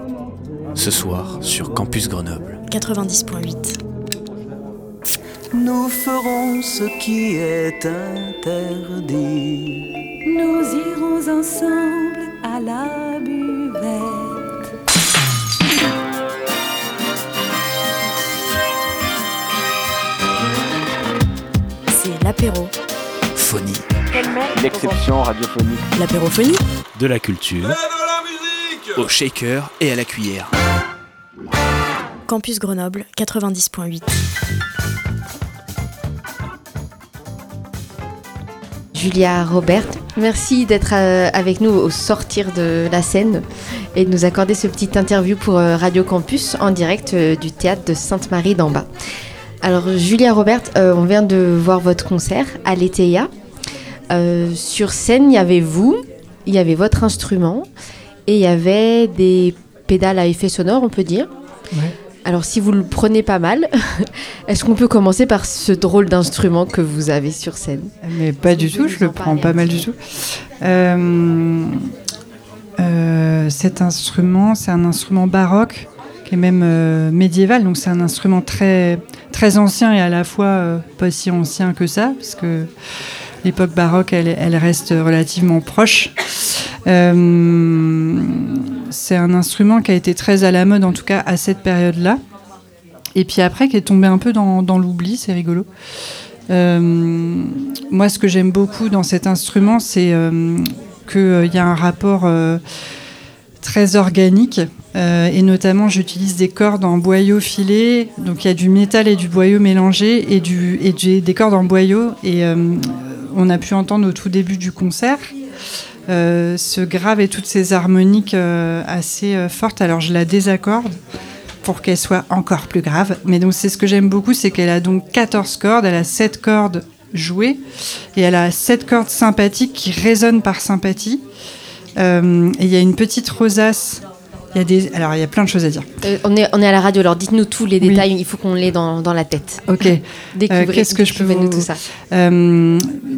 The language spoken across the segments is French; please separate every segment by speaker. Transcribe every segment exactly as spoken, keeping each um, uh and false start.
Speaker 1: Ce soir sur Campus Grenoble
Speaker 2: quatre-vingt-dix point huit.
Speaker 3: Nous ferons ce qui est interdit.
Speaker 4: Nous irons ensemble à la buvette.
Speaker 2: C'est l'apéro.
Speaker 1: Phonie.
Speaker 5: L'exception radiophonique.
Speaker 2: L'apérophonie.
Speaker 1: De la culture. Au shaker et à la cuillère.
Speaker 2: Campus Grenoble quatre-vingt-dix point huit.
Speaker 6: Julia Robert, merci d'être avec nous au sortir de la scène et de nous accorder ce petit interview pour Radio Campus en direct du théâtre de Sainte-Marie-d'en-Bas. Alors Julia Robert, euh, on vient de voir votre concert à l'E T I A. Euh, sur scène, il y avait vous, il y avait votre instrument et il y avait des pédales à effet sonore, on peut dire.
Speaker 7: Ouais.
Speaker 6: Alors si vous le prenez pas mal, est-ce qu'on peut commencer par ce drôle d'instrument que vous avez sur scène ?
Speaker 7: Mais pas du tout, je le prends pas mal du tout. Euh, euh, cet instrument, c'est un instrument baroque, qui est même euh, médiéval, donc c'est un instrument très, très ancien et à la fois euh, pas si ancien que ça, parce que l'époque baroque, elle, elle reste relativement proche. Euh, c'est un instrument qui a été très à la mode, en tout cas à cette période-là. Et puis après, qui est tombé un peu dans, dans l'oubli, c'est rigolo. Euh, moi, ce que j'aime beaucoup dans cet instrument, c'est euh, qu'il euh, y a un rapport euh, très organique. Euh, et notamment, j'utilise des cordes en boyau filé. Donc, il y a du métal et du boyau mélangé et, du, et du, des cordes en boyau. Et euh, on a pu entendre au tout début du concert Euh, ce grave et toutes ces harmoniques euh, assez euh, fortes. Alors je la désaccorde pour qu'elle soit encore plus grave. Mais donc c'est ce que j'aime beaucoup, c'est qu'elle a donc quatorze cordes, elle a sept cordes jouées et elle a sept cordes sympathiques qui résonnent par sympathie. Euh, et il y a une petite rosace. Il y a des... Alors il y a plein de choses à dire.
Speaker 6: Euh, on, est, on est à la radio, alors dites-nous tous les détails, oui. Il faut qu'on l'ait dans, dans la tête.
Speaker 7: Ok.
Speaker 6: Découvrez,
Speaker 7: euh, qu'est-ce que je peux vous...
Speaker 6: nous tout ça.
Speaker 7: Euh,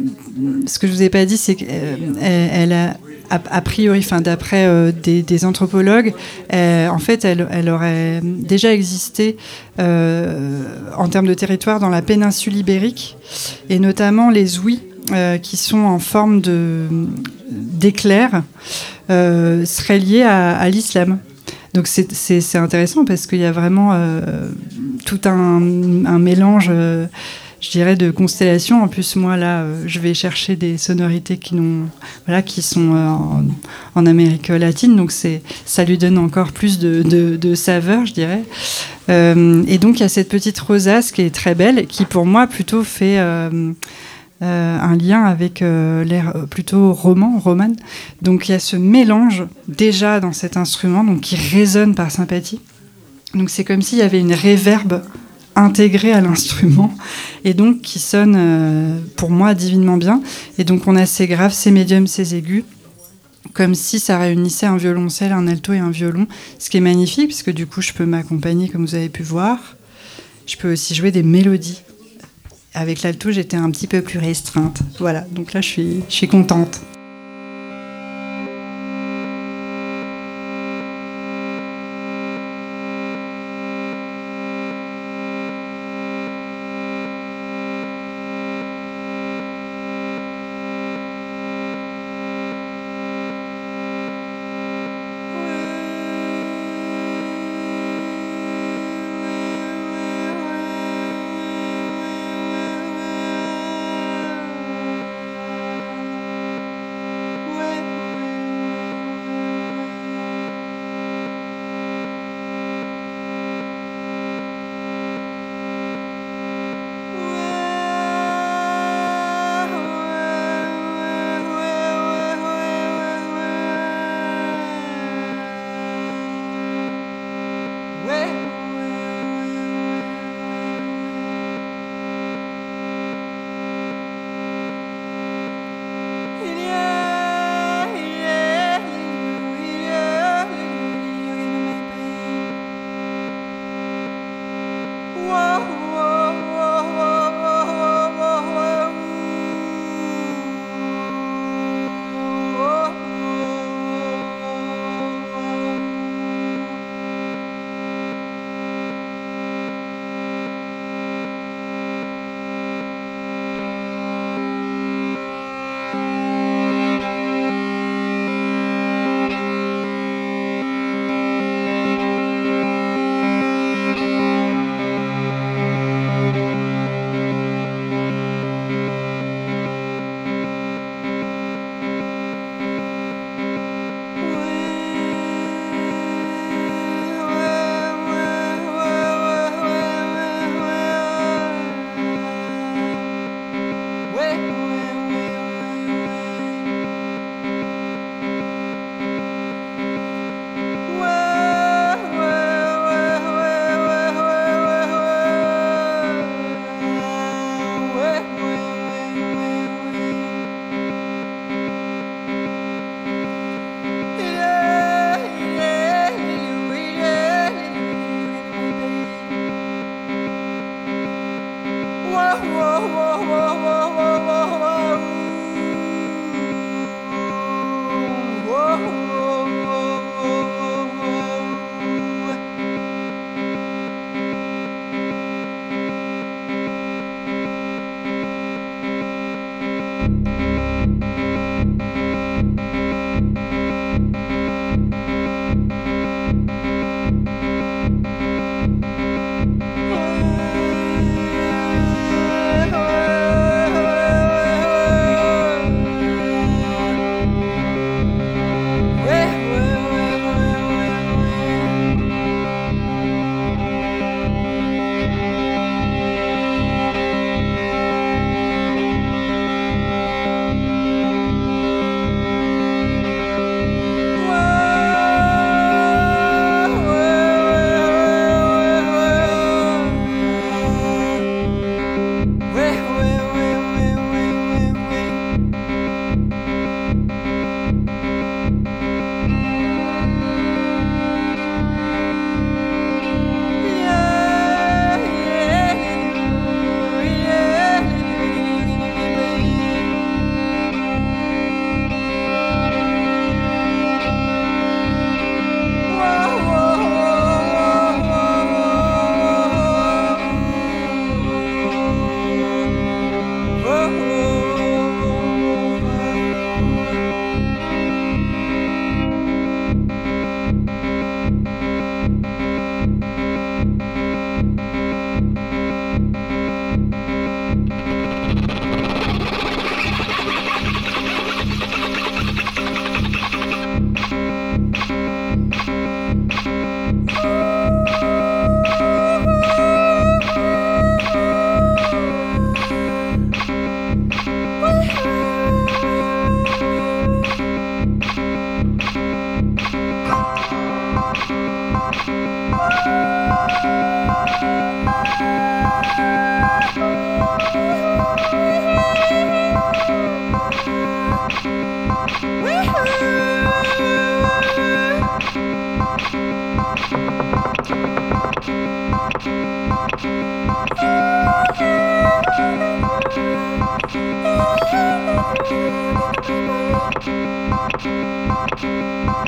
Speaker 7: ce que je vous ai pas dit, c'est qu'elle elle a, a, a priori, enfin d'après euh, des, des anthropologues, euh, en fait, elle, elle aurait déjà existé euh, en termes de territoire dans la péninsule ibérique, et notamment les ouïes euh, qui sont en forme de d'éclairs euh, seraient liés à, à l'islam. Donc c'est, c'est, c'est intéressant parce qu'il y a vraiment euh, tout un, un mélange, euh, je dirais, de constellations. En plus, moi, là, euh, je vais chercher des sonorités qui, n'ont, voilà, qui sont euh, en, en Amérique latine. Donc c'est, ça lui donne encore plus de, de, de saveur, je dirais. Euh, et donc, il y a cette petite rosace qui est très belle, qui, pour moi, plutôt fait... Euh, Euh, un lien avec euh, l'air plutôt roman, romane. Donc il y a ce mélange déjà dans cet instrument, donc qui résonne par sympathie. Donc c'est comme s'il y avait une réverbe intégrée à l'instrument et donc qui sonne euh, pour moi divinement bien. Et donc on a ces graves, ces médiums, ces aigus, comme si ça réunissait un violoncelle, un alto et un violon, ce qui est magnifique puisque du coup je peux m'accompagner comme vous avez pu voir. Je peux aussi jouer des mélodies. Avec l'alto, j'étais un petit peu plus restreinte. Voilà, donc là, je suis, je suis contente.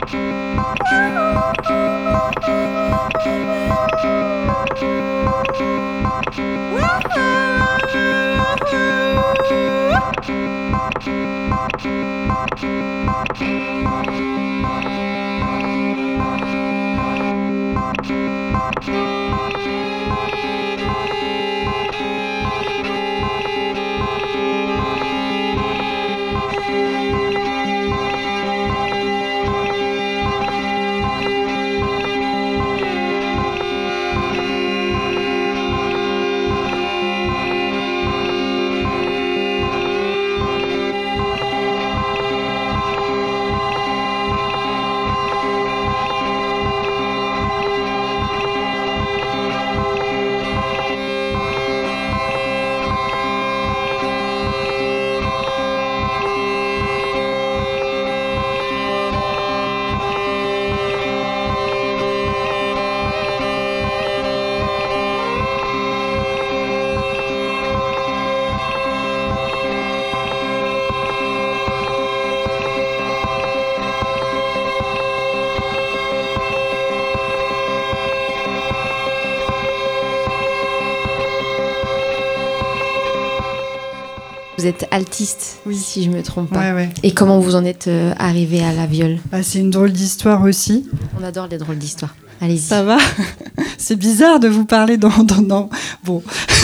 Speaker 6: Vous êtes altiste,
Speaker 7: oui.
Speaker 6: si je ne me trompe pas.
Speaker 7: Ouais, ouais.
Speaker 6: Et comment vous en êtes euh, arrivé à la viole?
Speaker 7: Ah, c'est une drôle d'histoire aussi.
Speaker 6: On adore les drôles d'histoires. Allez-y.
Speaker 7: Ça va? C'est bizarre de vous parler dans... dans, dans... Bon.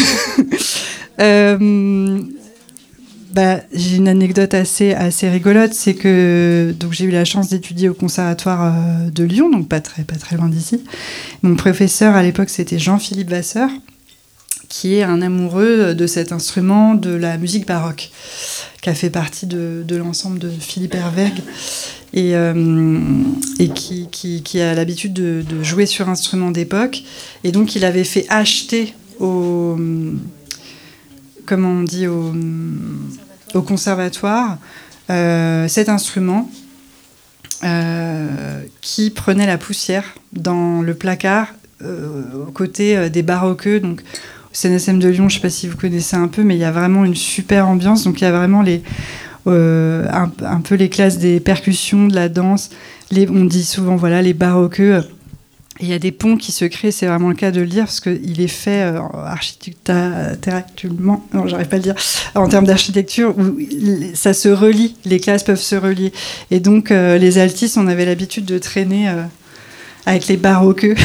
Speaker 7: euh, bah, j'ai une anecdote assez, assez rigolote. C'est que donc, j'ai eu la chance d'étudier au Conservatoire euh, de Lyon, donc pas très, pas très loin d'ici. Mon professeur, à l'époque, c'était Jean-Philippe Vasseur, qui est un amoureux de cet instrument, de la musique baroque, qui a fait partie de, de l'ensemble de Philippe Hervègue, et, euh, et qui, qui, qui a l'habitude de, de jouer sur instruments d'époque. Et donc, il avait fait acheter au... Comment on dit au, au conservatoire euh, cet instrument euh, qui prenait la poussière dans le placard euh, aux côtés euh, des baroqueux, donc C N S M de Lyon, je ne sais pas si vous connaissez un peu, mais il y a vraiment une super ambiance. Donc il y a vraiment les, euh, un, un peu les classes des percussions, de la danse. Les, on dit souvent voilà, les baroqueux. Et il y a des ponts qui se créent, c'est vraiment le cas de le dire, parce qu'il est fait euh, architecturalement, non, j'arrive pas à le dire, en termes d'architecture, où ça se relie, les classes peuvent se relier. Et donc euh, les altistes, on avait l'habitude de traîner euh, avec les baroqueux.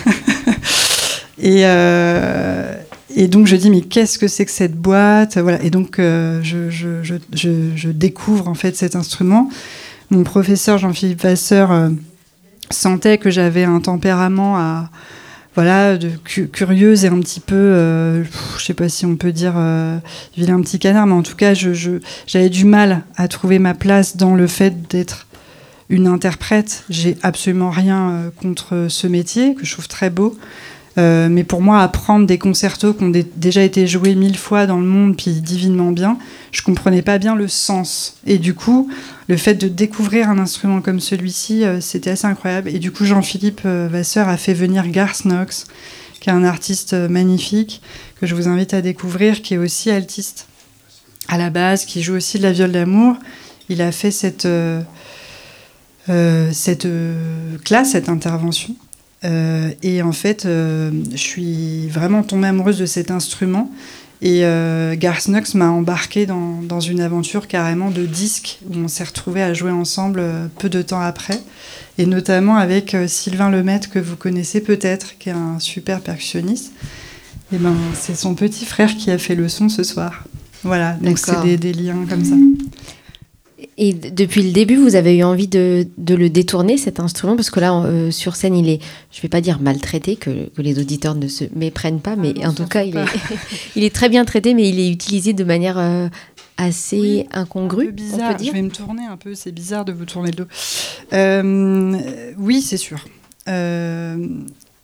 Speaker 7: et... Euh, Et donc je dis mais qu'est-ce que c'est que cette boîte, voilà. Et donc euh, je, je, je, je, je découvre en fait cet instrument. Mon professeur Jean-Philippe Vasseur euh, sentait que j'avais un tempérament à voilà de cu- curieuse et un petit peu, euh, je sais pas si on peut dire euh, vilain petit canard, mais en tout cas je, je, j'avais du mal à trouver ma place dans le fait d'être une interprète. J'ai absolument rien euh, contre ce métier que je trouve très beau. Euh, mais pour moi, apprendre des concertos qui ont d- déjà été joués mille fois dans le monde, puis divinement bien, je comprenais pas bien le sens. Et du coup, le fait de découvrir un instrument comme celui-ci, euh, c'était assez incroyable. Et du coup, Jean-Philippe euh, Vasseur a fait venir Garth Knox, qui est un artiste euh, magnifique, que je vous invite à découvrir, qui est aussi altiste à la base, qui joue aussi de la viole d'amour. Il a fait cette, euh, euh, cette euh, classe, cette intervention. Euh, et en fait, euh, je suis vraiment tombée amoureuse de cet instrument. Et euh, Garth Knox m'a embarquée dans, dans une aventure carrément de disque où on s'est retrouvés à jouer ensemble euh, peu de temps après. Et notamment avec euh, Sylvain Lemaitre, que vous connaissez peut-être, qui est un super percussionniste. Et ben, c'est son petit frère qui a fait le son ce soir. Voilà, donc D'accord. c'est des, des liens comme ça.
Speaker 6: Et depuis le début, vous avez eu envie de, de le détourner, cet instrument, parce que là, euh, sur scène, il est, je ne vais pas dire maltraité, que, que les auditeurs ne se méprennent pas, mais ah non, en tout cas, il est, il est très bien traité, mais il est utilisé de manière euh, assez oui, incongrue,
Speaker 7: bizarre.
Speaker 6: on peut dire.
Speaker 7: Je vais me tourner un peu, c'est bizarre de vous tourner le dos. Euh, oui, c'est sûr. Euh, pourquoi ?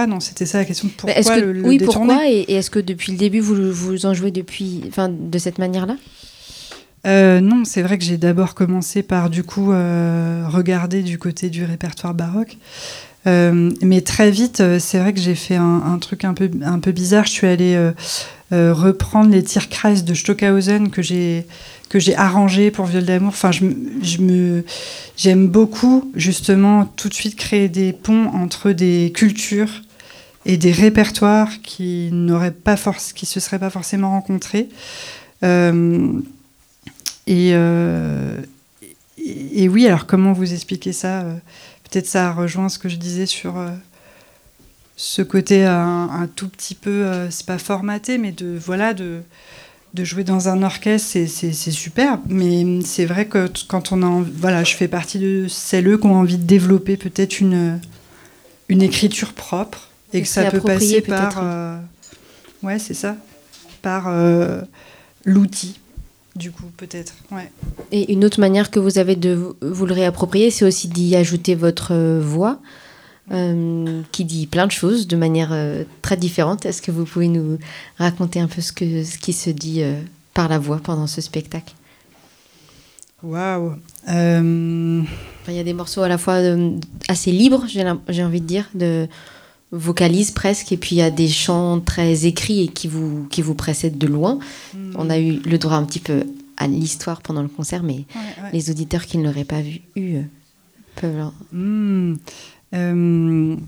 Speaker 7: Non, c'était ça la question. Pourquoi
Speaker 6: est-ce que,
Speaker 7: le, le
Speaker 6: oui,
Speaker 7: détourner ?
Speaker 6: pourquoi et, et est-ce que depuis le début, vous, vous en jouez depuis, enfin, de cette manière-là ?
Speaker 7: Euh, non, c'est vrai que j'ai d'abord commencé par du coup euh, regarder du côté du répertoire baroque. Euh, mais très vite, euh, c'est vrai que j'ai fait un, un truc un peu, un peu bizarre. Je suis allée euh, euh, reprendre les Tierkreis de Stockhausen que j'ai, que j'ai arrangés pour Viol d'amour. Enfin, je, je me, j'aime beaucoup, justement, tout de suite créer des ponts entre des cultures et des répertoires qui n'auraient pas forc- qui se seraient pas forcément rencontrés. Euh, et, euh, et, et oui, alors comment vous expliquer ça ? Peut-être ça rejoint ce que je disais sur euh, ce côté un, un tout petit peu, euh, c'est pas formaté, mais de, voilà, de, de jouer dans un orchestre, c'est, c'est, c'est super. Mais c'est vrai que t- quand on a, voilà, je fais partie de celles qui ont envie de développer peut-être une, une écriture propre et, et que ça peut passer par, euh, ouais, c'est ça, par euh, l'outil. Du coup, peut-être, ouais.
Speaker 6: Et une autre manière que vous avez de vous le réapproprier, c'est aussi d'y ajouter votre euh, voix, euh, qui dit plein de choses de manière euh, très différente. Est-ce que vous pouvez nous raconter un peu ce, que, ce qui se dit euh, par la voix pendant ce spectacle ?
Speaker 7: Waouh euh...
Speaker 6: enfin, y a des morceaux à la fois euh, assez libres, j'ai, j'ai envie de dire, de vocalise presque, et puis il y a des chants très écrits et qui vous, qui vous précèdent de loin. Mmh. On a eu le droit un petit peu à l'histoire pendant le concert, mais ouais, ouais. Les auditeurs qui ne l'auraient pas vu eu, peuvent...
Speaker 7: Mmh. Euh...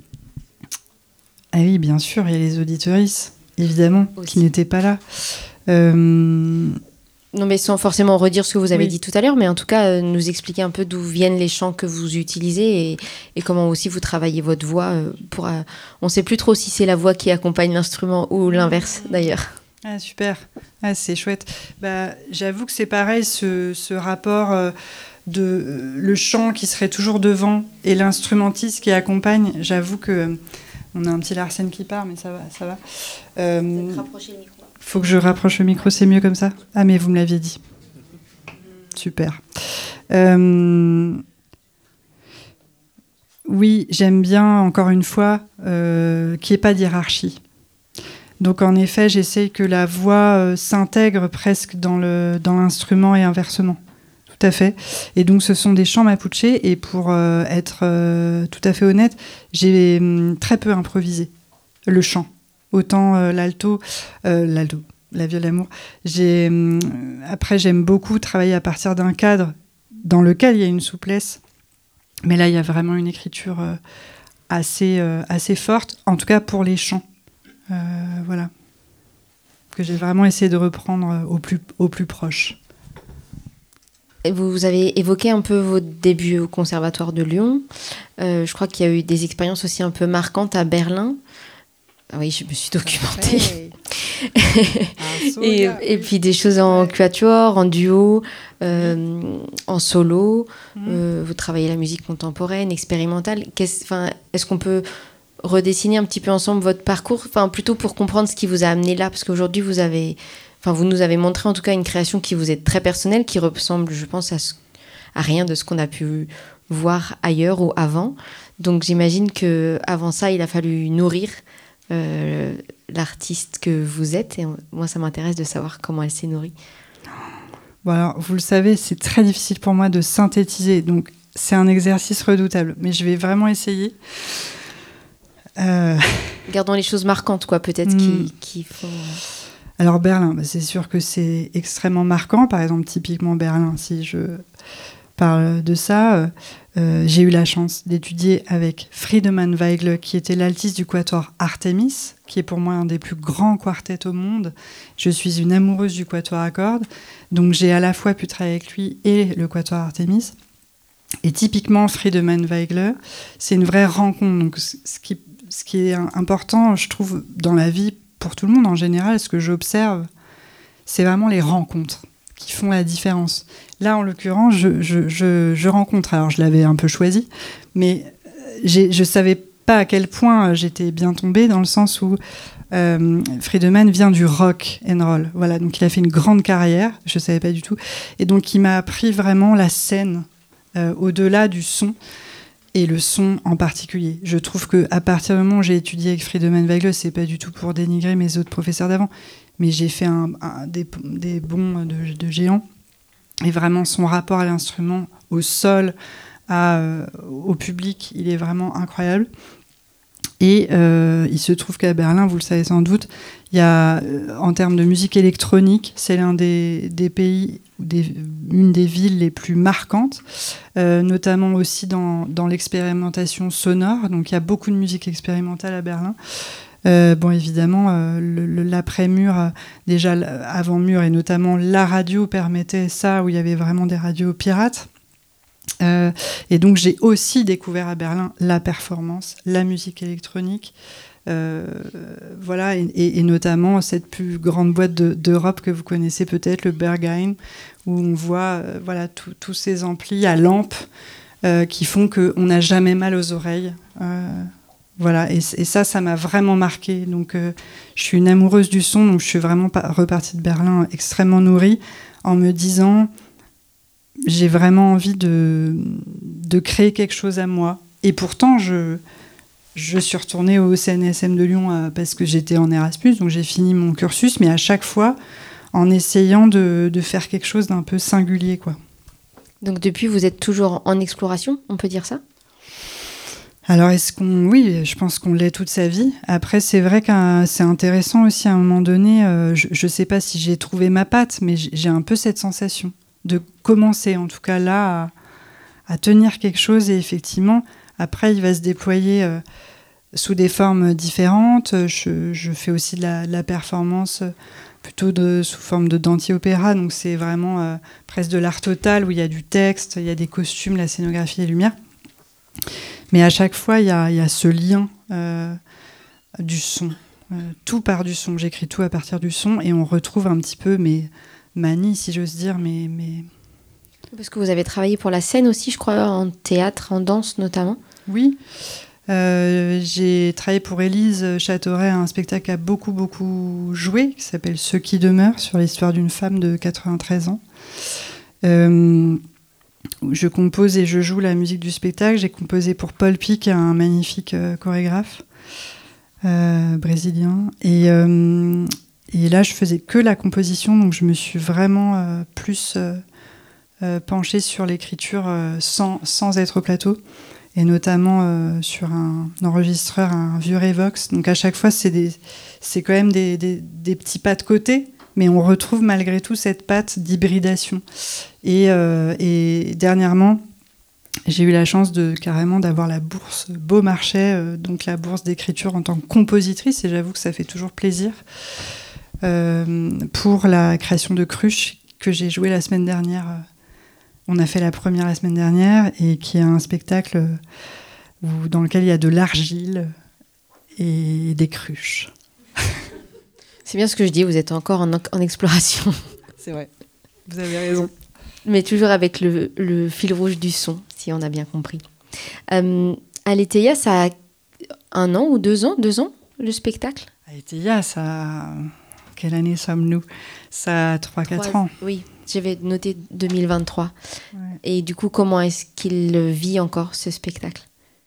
Speaker 7: Ah oui, bien sûr, il y a les auditrices, évidemment, aussi, qui n'étaient pas là. Euh...
Speaker 6: Non, mais sans forcément redire ce que vous avez oui. dit tout à l'heure, mais en tout cas, euh, nous expliquer un peu d'où viennent les chants que vous utilisez et, et comment aussi vous travaillez votre voix. Euh, pour, euh, on ne sait plus trop si c'est la voix qui accompagne l'instrument ou l'inverse, d'ailleurs.
Speaker 7: Ah, super. Ah, c'est chouette. Bah, j'avoue que c'est pareil, ce, ce rapport euh, de euh, le chant qui serait toujours devant et l'instrumentiste qui accompagne. J'avoue que... Euh, on a un petit Larsen qui part, mais ça va. Ça va. Euh,
Speaker 6: rapprocher le micro.
Speaker 7: Faut que je rapproche le micro, c'est mieux comme ça ? Ah, mais vous me l'aviez dit. Super. Euh... Oui, j'aime bien, encore une fois, euh, qu'il n'y ait pas d'hiérarchie. Donc, en effet, j'essaye que la voix euh, s'intègre presque dans, le, dans l'instrument et inversement. Tout à fait. Et donc, ce sont des chants mapuche. Et pour euh, être euh, tout à fait honnête, j'ai euh, très peu improvisé le chant. Autant euh, l'alto, euh, l'alto, la viole d'amour. J'ai, euh, après, j'aime beaucoup travailler à partir d'un cadre dans lequel il y a une souplesse. Mais là, il y a vraiment une écriture euh, assez, euh, assez forte, en tout cas pour les chants. Euh, voilà. Que j'ai vraiment essayé de reprendre au plus, au plus proche.
Speaker 6: Vous avez évoqué un peu vos débuts au Conservatoire de Lyon. Euh, je crois qu'il y a eu des expériences aussi un peu marquantes à Berlin. Ah oui, je me suis documentée. et, et puis des choses en quatuor, en duo, euh, en solo. Mm. Euh, vous travaillez la musique contemporaine, expérimentale. Qu'est-ce, enfin, est-ce qu'on peut redessiner un petit peu ensemble votre parcours, enfin, plutôt pour comprendre ce qui vous a amené là, parce qu'aujourd'hui vous avez, enfin, vous nous avez montré en tout cas une création qui vous est très personnelle, qui ressemble, je pense, à, ce, à rien de ce qu'on a pu voir ailleurs ou avant. Donc j'imagine que avant ça, il a fallu nourrir Euh, l'artiste que vous êtes, et moi ça m'intéresse de savoir comment elle s'est nourrie.
Speaker 7: Bon, alors, vous le savez, c'est très difficile pour moi de synthétiser, donc c'est un exercice redoutable, mais je vais vraiment essayer. Euh...
Speaker 6: Gardons les choses marquantes, quoi, peut-être, mm. qui, qui font...
Speaker 7: Alors Berlin, bah, c'est sûr que c'est extrêmement marquant, par exemple typiquement Berlin, si je parle de ça, euh, euh, j'ai eu la chance d'étudier avec Friedemann Weigl, qui était l'altiste du quatuor Artemis, qui est pour moi un des plus grands quartets au monde. Je suis une amoureuse du quatuor à cordes, donc j'ai à la fois pu travailler avec lui et le quatuor Artemis. Et typiquement, Friedemann Weigl, c'est une vraie rencontre. Donc, ce qui, ce qui est important, je trouve, dans la vie, pour tout le monde en général, ce que j'observe, c'est vraiment les rencontres qui font la différence. Là, en l'occurrence, je, je, je, je rencontre. Alors, je l'avais un peu choisi, mais j'ai, je ne savais pas à quel point j'étais bien tombée, dans le sens où euh, Friedemann vient du rock and roll. Voilà, donc il a fait une grande carrière, je ne savais pas du tout. Et donc, il m'a appris vraiment la scène, euh, au-delà du son, et le son en particulier. Je trouve qu'à partir du moment où j'ai étudié avec Friedemann Weigl, ce n'est pas du tout pour dénigrer mes autres professeurs d'avant, mais j'ai fait un, un, des, des bons de, de géants. Et vraiment, son rapport à l'instrument, au sol, à, euh, au public, il est vraiment incroyable. Et euh, il se trouve qu'à Berlin, vous le savez sans doute, il y a, en termes de musique électronique, c'est l'un des, des pays, des, une des villes les plus marquantes, euh, notamment aussi dans, dans l'expérimentation sonore. Donc il y a beaucoup de musique expérimentale à Berlin. Euh, bon, évidemment, euh, le, le, l'après-mur, euh, déjà avant-mur, et notamment la radio permettait ça, où il y avait vraiment des radios pirates. Euh, et donc j'ai aussi découvert à Berlin la performance, la musique électronique, euh, voilà, et, et, et notamment cette plus grande boîte de, d'Europe que vous connaissez peut-être, le Berghain, où on voit euh, voilà, tous ces amplis à lampe euh, qui font qu'on n'a jamais mal aux oreilles. Euh, voilà, et, et ça, ça m'a vraiment marqué. Donc euh, je suis une amoureuse du son, donc je suis vraiment pas, repartie de Berlin extrêmement nourrie, en me disant... j'ai vraiment envie de, de créer quelque chose à moi. Et pourtant, je, je suis retournée au C N S M de Lyon euh, parce que j'étais en Erasmus, donc j'ai fini mon cursus, mais à chaque fois, en essayant de, de faire quelque chose d'un peu singulier, quoi.
Speaker 6: Donc depuis, vous êtes toujours en exploration, on peut dire ça ?
Speaker 7: Alors, est-ce qu'on... Oui, je pense qu'on l'est toute sa vie. Après, c'est vrai que c'est intéressant aussi à un moment donné, euh, je ne sais pas si j'ai trouvé ma patte, mais j'ai un peu cette sensation de commencer, en tout cas là, à, à tenir quelque chose. Et effectivement, après, il va se déployer euh, sous des formes différentes. Je, je fais aussi de la, de la performance plutôt de, sous forme de d'anti-opéra. Donc, c'est vraiment euh, presque de l'art total, où il y a du texte, il y a des costumes, la scénographie, les lumières. Mais à chaque fois, il y a, il y a ce lien euh, du son. Euh, tout part du son. J'écris tout à partir du son. Et on retrouve un petit peu mes... manie, si j'ose dire, mais, mais...
Speaker 6: Parce que vous avez travaillé pour la scène aussi, je crois, en théâtre, en danse notamment.
Speaker 7: Oui, euh, j'ai travaillé pour Élise Châteauret, un spectacle qui a beaucoup, beaucoup joué, qui s'appelle « Ceux qui demeurent », sur l'histoire d'une femme de quatre-vingt-treize ans. Euh, je compose et je joue la musique du spectacle. J'ai composé pour Paul Pic, un magnifique euh, chorégraphe euh, brésilien. Et... Euh, Et là, je faisais que la composition, donc je me suis vraiment euh, plus euh, euh, penchée sur l'écriture euh, sans, sans être au plateau, et notamment euh, sur un, un enregistreur, un vieux Revox. Donc à chaque fois, c'est, des, c'est quand même des, des, des petits pas de côté, mais on retrouve malgré tout cette patte d'hybridation. Et, euh, et dernièrement, j'ai eu la chance de carrément d'avoir la bourse Beaumarchais, euh, donc la bourse d'écriture en tant que compositrice, et j'avoue que ça fait toujours plaisir. Euh, pour la création de Cruche que j'ai joué la semaine dernière. On a fait la première la semaine dernière, et qui est un spectacle où, dans lequel il y a de l'argile et des cruches.
Speaker 6: C'est bien ce que je dis, vous êtes encore en, en exploration.
Speaker 7: C'est vrai, vous avez raison.
Speaker 6: Mais toujours avec le, le fil rouge du son, si on a bien compris. Euh, Aletheia, ça a un an ou deux ans, deux ans, le spectacle ?
Speaker 7: Aletheia, ça a... Quelle année sommes-nous ? Ça a trois quatre ans.
Speaker 6: Oui, j'avais noté deux mille vingt-trois.
Speaker 7: Ouais.
Speaker 6: Et du coup, comment est-ce qu'il vit encore, ce spectacle ?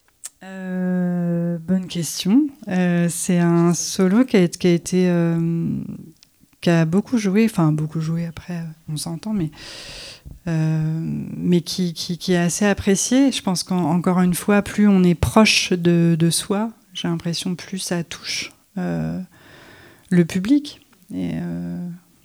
Speaker 7: euh, Bonne question. Euh, c'est un solo qui a, qui a été... Euh, qui a beaucoup joué, enfin beaucoup joué, après on s'entend, mais, euh, mais qui, qui, qui est assez apprécié. Je pense qu'encore une fois, plus on est proche de, de soi, j'ai l'impression plus ça touche euh, le public. Et euh...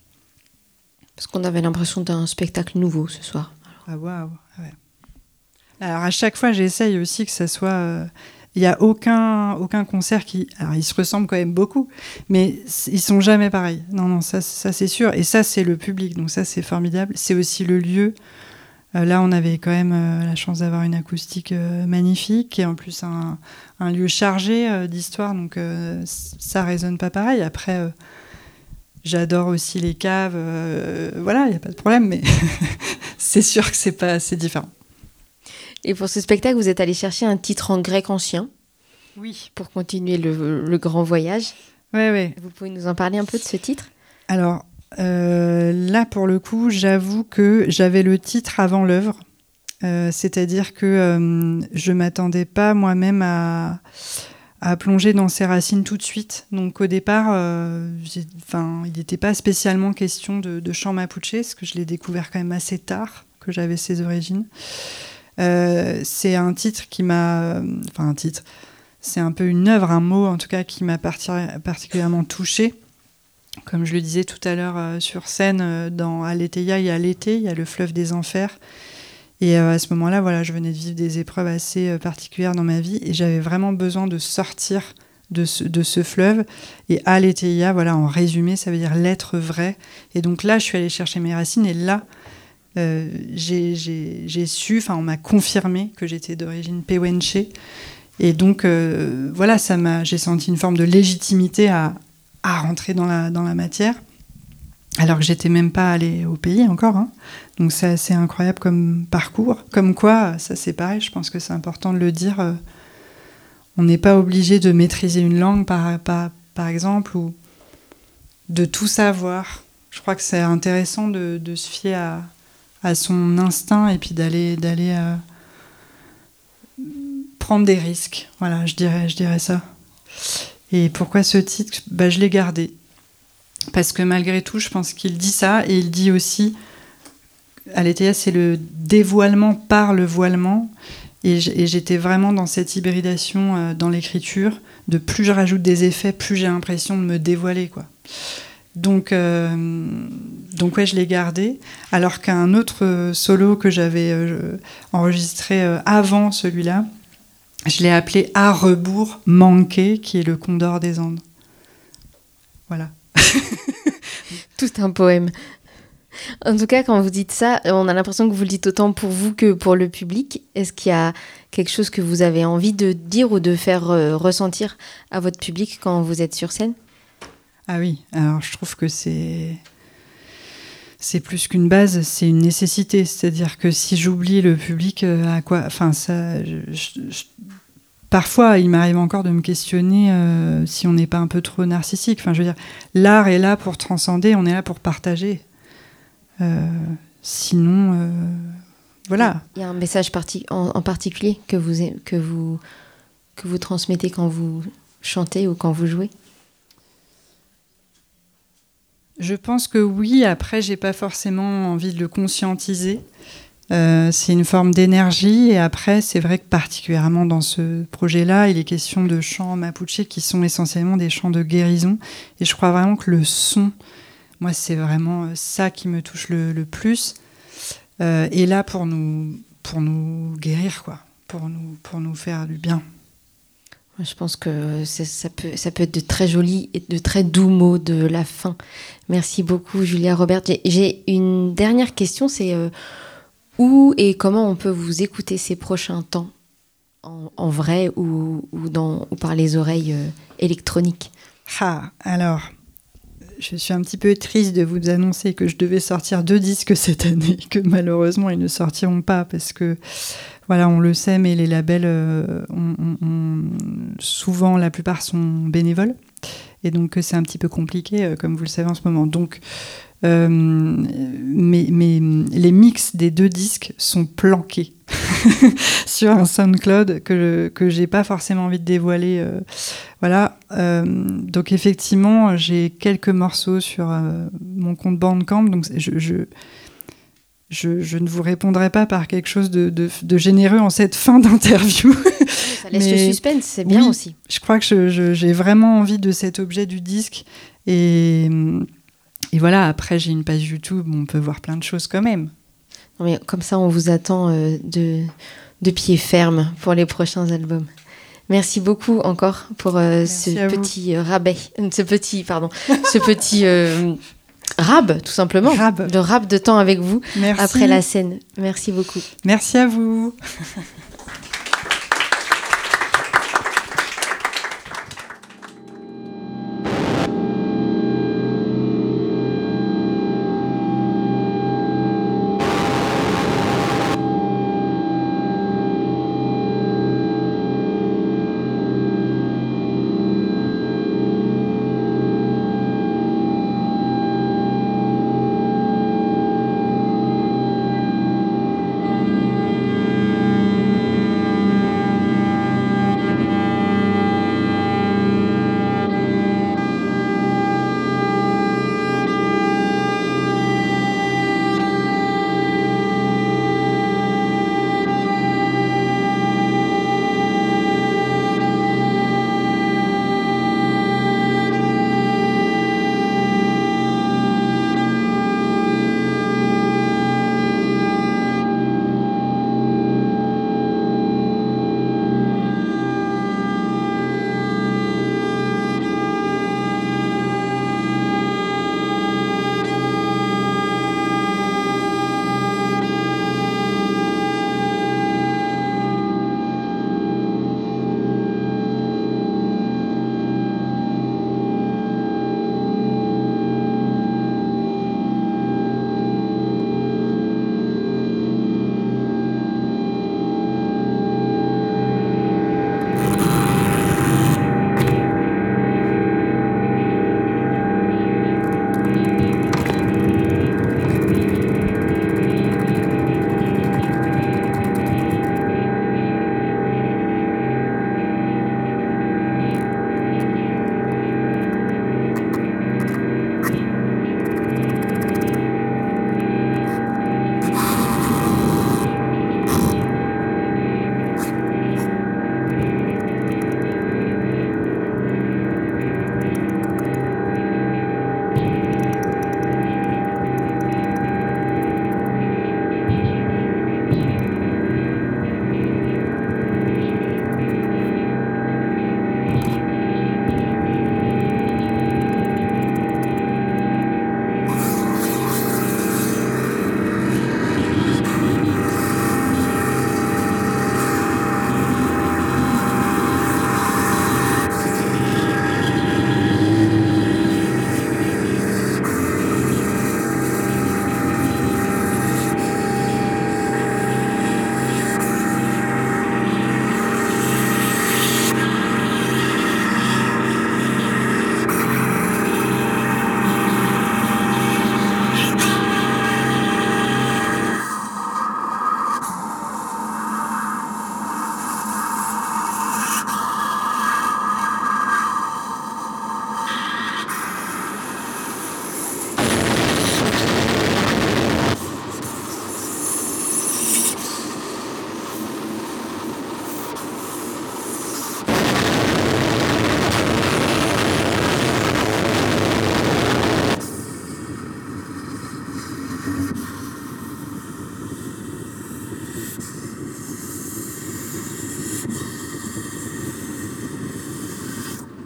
Speaker 6: Parce qu'on avait l'impression d'un spectacle nouveau ce soir.
Speaker 7: Ah waouh, ouais. Alors à chaque fois, j'essaye aussi que ça soit... Il euh, n'y a aucun, aucun concert qui... Alors ils se ressemblent quand même beaucoup, mais ils sont jamais pareils. Non, non, ça, ça c'est sûr. Et ça, c'est le public, donc ça, c'est formidable. C'est aussi le lieu. Euh, là, on avait quand même euh, la chance d'avoir une acoustique euh, magnifique, et en plus un, un lieu chargé euh, d'histoire, donc euh, ça résonne pas pareil. Après... Euh, J'adore aussi les caves, euh, voilà, il n'y a pas de problème, mais c'est sûr que c'est pas, c'est différent.
Speaker 6: Et pour ce spectacle, vous êtes allé chercher un titre en grec ancien.
Speaker 7: Oui.
Speaker 6: Pour continuer le, le grand voyage.
Speaker 7: Oui, oui.
Speaker 6: Vous pouvez nous en parler un peu de ce titre ?
Speaker 7: Alors, euh, là, pour le coup, j'avoue que j'avais le titre avant l'œuvre. Euh, c'est-à-dire que euh, je ne m'attendais pas moi-même à... à plonger dans ses racines tout de suite. Donc au départ, euh, il n'était pas spécialement question de, de chant mapuche, parce que je l'ai découvert quand même assez tard, que j'avais ses origines. Euh, c'est un titre qui m'a... Enfin un titre, c'est un peu une œuvre, un mot en tout cas, qui m'a parti- particulièrement touchée. Comme je le disais tout à l'heure euh, sur scène, euh, dans Aletheia, il y a l'été, il y a le fleuve des enfers. Et euh, à ce moment-là, voilà, je venais de vivre des épreuves assez euh, particulières dans ma vie et j'avais vraiment besoin de sortir de ce, de ce fleuve. Et Aletheia, voilà, en résumé, ça veut dire l'être vrai. Et donc là, je suis allée chercher mes racines et là, euh, j'ai, j'ai, j'ai su, enfin, on m'a confirmé que j'étais d'origine pehuenche. Et donc, euh, voilà, ça m'a, j'ai senti une forme de légitimité à, à rentrer dans la, dans la matière. Alors que j'étais même pas allée au pays encore, hein. Donc c'est assez incroyable comme parcours. Comme quoi, ça c'est pareil, je pense que c'est important de le dire, euh, on n'est pas obligé de maîtriser une langue par, par, par exemple, ou de tout savoir. Je crois que c'est intéressant de, de se fier à, à son instinct et puis d'aller, d'aller euh, prendre des risques. Voilà, je dirais, je dirais ça. Et pourquoi ce titre ? Bah, je l'ai gardé. Parce que malgré tout, je pense qu'il dit ça, et il dit aussi, Aletheia, c'est le dévoilement par le voilement, et j'étais vraiment dans cette hybridation euh, dans l'écriture, de plus je rajoute des effets, plus j'ai l'impression de me dévoiler, quoi. Donc, euh, donc ouais, je l'ai gardé, alors qu'un autre solo que j'avais euh, enregistré euh, avant celui-là, je l'ai appelé « À rebours manqué », qui est le Condor des Andes. Voilà.
Speaker 6: Tout un poème. En tout cas, quand vous dites ça, on a l'impression que vous le dites autant pour vous que pour le public. Est-ce qu'il y a quelque chose que vous avez envie de dire ou de faire euh, ressentir à votre public quand vous êtes sur scène ?
Speaker 7: Ah oui, alors je trouve que c'est... c'est plus qu'une base, c'est une nécessité. C'est-à-dire que si j'oublie le public, euh, à quoi... Enfin, ça... Je, je... Parfois, il m'arrive encore de me questionner euh, si on n'est pas un peu trop narcissique. Enfin, je veux dire, l'art est là pour transcender, on est là pour partager. Euh, sinon, euh, voilà.
Speaker 6: Il y a un message parti- en, en particulier que vous, que, vous, que vous transmettez quand vous chantez ou quand vous jouez ?
Speaker 7: Je pense que oui. Après, j'ai pas forcément envie de le conscientiser. Euh, c'est une forme d'énergie, et après c'est vrai que particulièrement dans ce projet-là, il est question de chants mapuche qui sont essentiellement des chants de guérison, et je crois vraiment que le son, moi c'est vraiment ça qui me touche le, le plus, euh, et là pour nous, pour nous guérir, quoi, pour nous, pour nous faire du bien.
Speaker 6: Je pense que ça peut, ça peut être de très jolis et de très doux mots de la fin. Merci beaucoup Julia Robert. J'ai, j'ai une dernière question, c'est euh, où et comment on peut vous écouter ces prochains temps, en, en vrai ou, ou, dans, ou par les oreilles euh, électroniques ?
Speaker 7: Ah, alors, je suis un petit peu triste de vous annoncer que je devais sortir deux disques cette année, que malheureusement ils ne sortiront pas, parce que, voilà, on le sait, mais les labels, euh, on, on, on, souvent la plupart sont bénévoles, et donc c'est un petit peu compliqué, euh, comme vous le savez en ce moment. Donc, Euh, mais, mais les mix des deux disques sont planqués sur un SoundCloud que je, que j'ai pas forcément envie de dévoiler. Euh, voilà. Euh, donc effectivement, j'ai quelques morceaux sur euh, mon compte Bandcamp. Donc je, je, je, je ne vous répondrai pas par quelque chose de, de, de généreux en cette fin d'interview.
Speaker 6: Ça laisse mais, le suspense, c'est bien
Speaker 7: oui,
Speaker 6: aussi.
Speaker 7: Je crois que je, je, j'ai vraiment envie de cet objet du disque, et Et voilà, après, j'ai une page YouTube où on peut voir plein de choses quand même.
Speaker 6: Non, mais comme ça, on vous attend euh, de, de pied ferme pour les prochains albums. Merci beaucoup encore pour euh, ce petit euh, rabais, ce petit, pardon, ce petit euh, rab, tout simplement.
Speaker 7: Rab.
Speaker 6: Le rab de temps avec vous.
Speaker 7: Merci.
Speaker 6: Après la scène. Merci beaucoup.
Speaker 7: Merci à vous.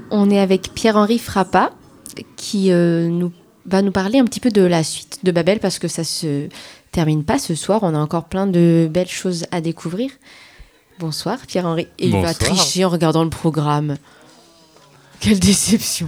Speaker 6: On est avec Pierre-Henri Frappat qui euh, nous, va nous parler un petit peu de la suite de Babel parce que ça se termine pas ce soir. On a encore plein de belles choses à découvrir. Bonsoir Pierre-Henri. Et il va tricher en regardant le programme. Quelle déception.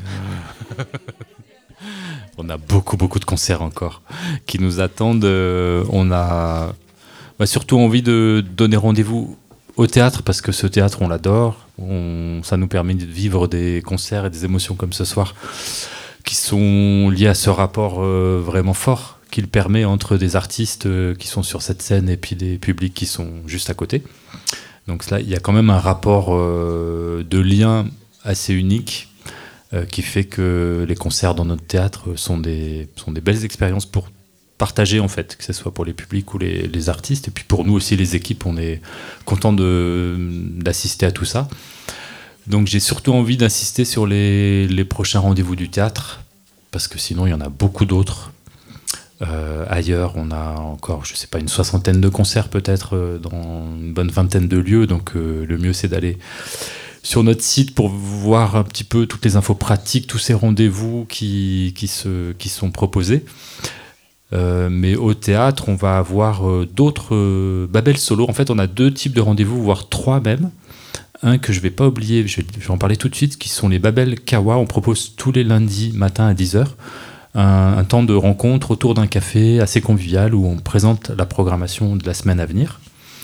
Speaker 8: On a beaucoup, beaucoup de concerts encore qui nous attendent. Euh, on a bah, surtout envie de donner rendez-vous au théâtre parce que ce théâtre, on l'adore. On, ça nous permet de vivre des concerts et des émotions comme ce soir qui sont liées à ce rapport euh, vraiment fort qu'il permet entre des artistes euh, qui sont sur cette scène et puis des publics qui sont juste à côté. Donc là, il y a quand même un rapport euh, de lien assez unique euh, qui fait que les concerts dans notre théâtre sont des, sont des belles expériences pour partager en fait, que ce soit pour les publics ou les, les artistes. Et puis pour nous aussi, les équipes, on est contents de, d'assister à tout ça. Donc j'ai surtout envie d'insister sur les, les prochains rendez-vous du théâtre, parce que sinon il y en a beaucoup d'autres. Euh, ailleurs, on a encore, je sais pas, une soixantaine de concerts peut-être euh, dans une bonne vingtaine de lieux. Donc euh, le mieux c'est d'aller sur notre site pour voir un petit peu toutes les infos pratiques, tous ces rendez-vous qui, qui, se, qui sont proposés. Euh, mais au théâtre, on va avoir euh, d'autres euh, Babel solo. En fait, on a deux types de rendez-vous, voire trois même. Un que je ne vais pas oublier, je vais, je vais en parler tout de suite, qui sont les Babel Kawa. On propose tous les lundis matin à dix heures un, un temps de rencontre autour d'un café assez convivial où on présente la programmation de la semaine à venir.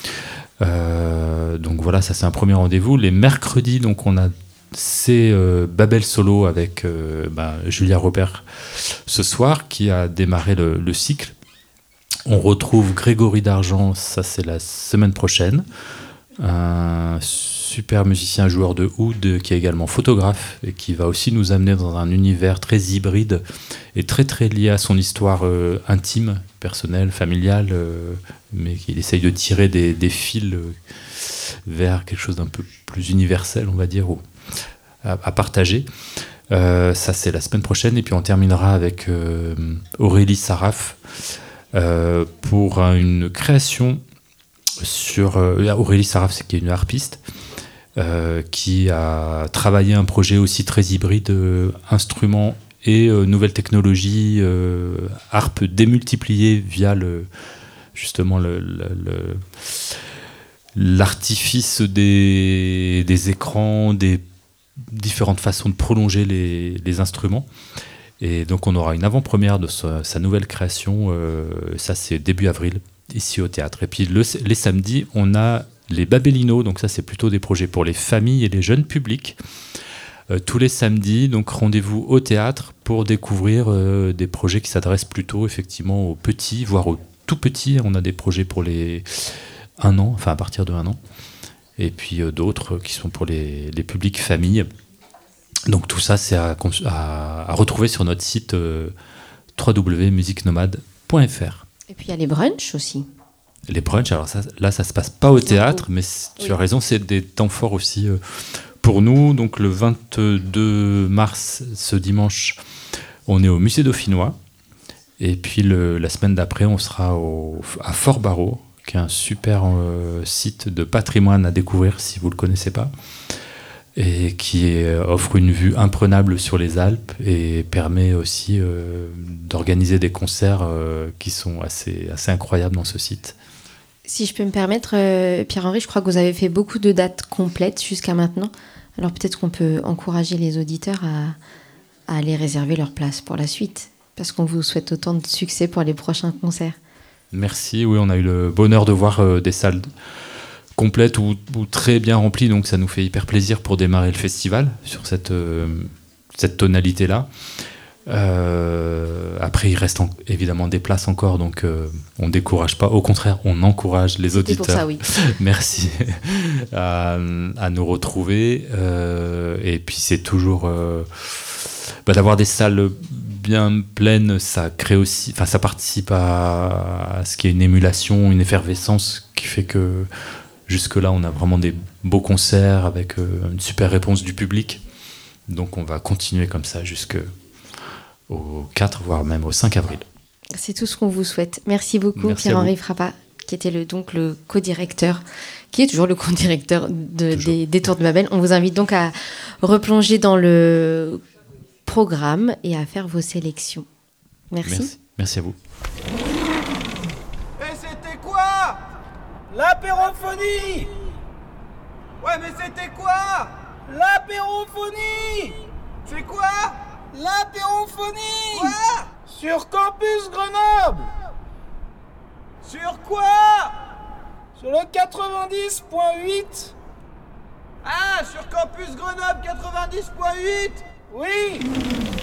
Speaker 8: Euh, donc voilà, ça c'est un premier rendez-vous. Les mercredis, donc on a ces euh, Babel solo avec euh, bah, Julia Robert ce soir qui a démarré le, le cycle. On retrouve Grégory Dargent, ça c'est la semaine prochaine, un super musicien joueur de oud qui est également photographe et qui va aussi nous amener dans un univers très hybride et très très lié à son histoire euh, intime, personnelle, familiale, euh, mais qu'il essaye de tirer des, des fils euh, vers quelque chose d'un peu plus universel, on va dire, ou à, à partager. Euh, ça c'est la semaine prochaine et puis on terminera avec euh, Aurélie Saraf euh, pour une création sur euh, Aurélie Saraf, c'est qui est une harpiste euh, qui a travaillé un projet aussi très hybride, euh, instruments et euh, nouvelles technologies, euh, harpe démultipliée via le, justement le, le, le, l'artifice des, des écrans, des différentes façons de prolonger les, les instruments. Et donc on aura une avant-première de sa, sa nouvelle création, euh, ça c'est début avril, ici au théâtre. Et puis le, les samedis, on a les Babelinos, donc ça c'est plutôt des projets pour les familles et les jeunes publics. Euh, tous les samedis, donc rendez-vous au théâtre pour découvrir euh, des projets qui s'adressent plutôt effectivement aux petits, voire aux tout petits. On a des projets pour les un an, enfin à partir de un an. Et puis euh, d'autres qui sont pour les, les publics familles. Donc tout ça, c'est à, à, à retrouver sur notre site euh, w w w point musique nomade point f r.
Speaker 6: Et puis il y a les brunchs aussi.
Speaker 8: Les brunchs, alors ça, là, ça se passe pas au théâtre, mais tu oui. as raison, c'est des temps forts aussi euh, pour nous. Donc le vingt-deux mars, ce dimanche, on est au Musée Dauphinois. Et puis le, la semaine d'après, on sera au, à Fort-Barreau, qui est un super euh, site de patrimoine à découvrir si vous ne le connaissez pas, et qui est, offre une vue imprenable sur les Alpes et permet aussi euh, d'organiser des concerts euh, qui sont assez, assez incroyables dans ce site.
Speaker 6: Si je peux me permettre, euh, Pierre-Henri, je crois que vous avez fait beaucoup de dates complètes jusqu'à maintenant. Alors peut-être qu'on peut encourager les auditeurs à, à aller réserver leur place pour la suite, parce qu'on vous souhaite autant de succès pour les prochains concerts.
Speaker 8: Merci, oui, on a eu le bonheur de voir euh, des salles complètes ou, ou très bien remplies, donc ça nous fait hyper plaisir pour démarrer le festival sur cette, euh, cette tonalité-là. Euh, après, il reste en, évidemment des places encore, donc euh, on ne décourage pas, au contraire, on encourage les
Speaker 6: C'était
Speaker 8: auditeurs.
Speaker 6: pour ça, oui.
Speaker 8: Merci à, à nous retrouver. Euh, et puis c'est toujours euh, bah, d'avoir des salles bien pleines, ça crée aussi, enfin ça participe à, à ce qui est une émulation, une effervescence qui fait que jusque-là, on a vraiment des beaux concerts avec euh, une super réponse du public. Donc on va continuer comme ça jusqu'au quatre, voire même au cinq avril.
Speaker 6: C'est tout ce qu'on vous souhaite. Merci beaucoup,
Speaker 8: Merci
Speaker 6: Pierre-Henri Frappat, qui était le, donc le co-directeur, qui est toujours le co-directeur de, des, des Tours de Babel. On vous invite donc à replonger dans le programme et à faire vos sélections. Merci.
Speaker 8: Merci, Merci à vous.
Speaker 9: Et c'était quoi? L'apérophonie. Ouais, mais c'était quoi? L'apérophonie. C'est quoi? L'apérophonie. Quoi? Sur Campus Grenoble. Sur quoi? Sur le quatre-vingt-dix point huit. Ah, sur Campus Grenoble quatre-vingt-dix point huit. Oui.